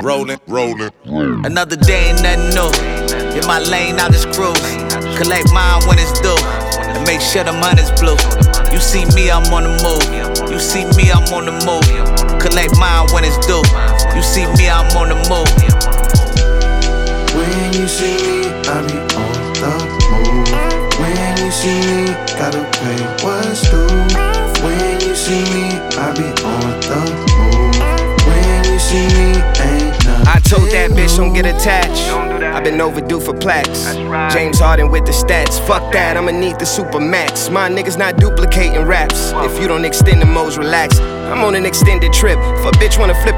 rolling. Another day ain't nothing new. In my lane, I just cruise. Collect mine when it's due. And make sure the money's blue. You see me, I'm on the move. You see me, I'm on the move. Collect mine when it's due. You see me, I'm on the move. When you see me, I be on the move. When you see me, gotta pay what's due. When you see me, I be on the move. When you see me, ain't nothing. I told that bitch don't get attached. I've been overdue for plaques. James Harden with the stats. Fuck that, I'ma need the super max. My niggas not duplicating raps. If you don't extend the modes, relax. I'm on an extended trip. If a bitch wanna flip